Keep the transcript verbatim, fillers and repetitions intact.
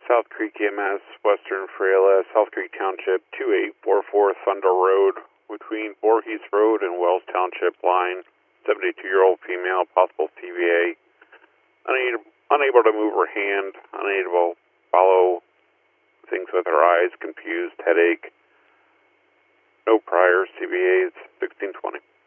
South Creek E M S, Western Frayla, South Creek Township, two eight four four Thunder Road, between Voorhees Road and Wells Township line, seventy-two-year-old female, possible T V A, unable, unable to move her hand, unable to follow things with her eyes, confused, headache, no priors, C V As, sixteen twenty.